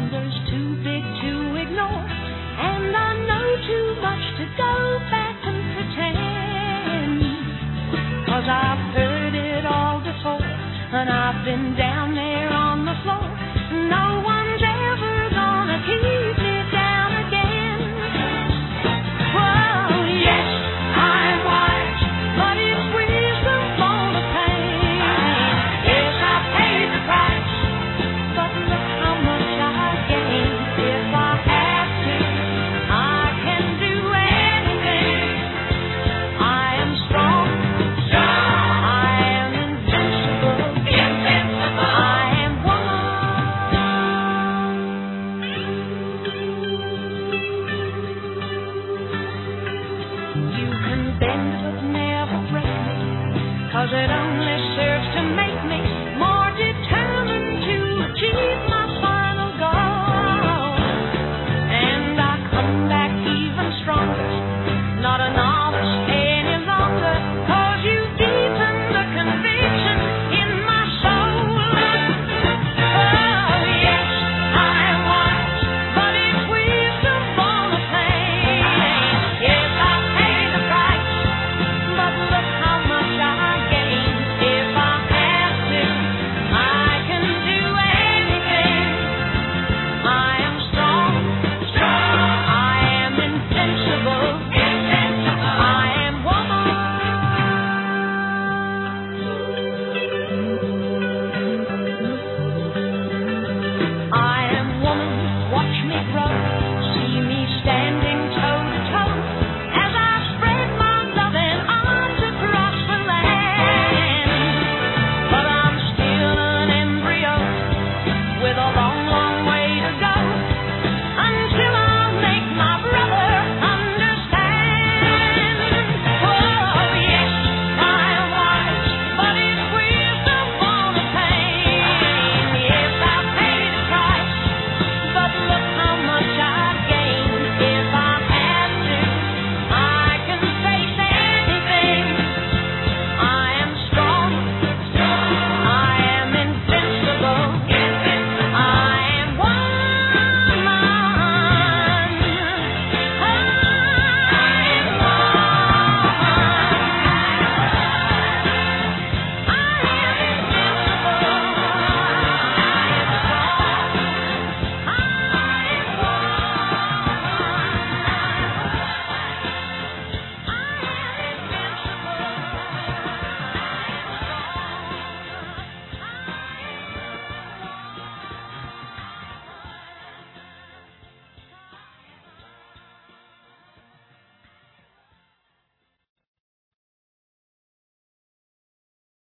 wonders too big to ignore, and I know too much to go back and pretend. 'Cause I've heard it all before, and I've been down there on the floor. No one's ever gonna keep me down again. Well, yes, I'm wise, but it's wisdom for the pain. Yes, I paid the price, but look how much I gained. If I have to, I can do anything. I am strong. I am invincible. I am You can bend but never break me, 'cause it only serves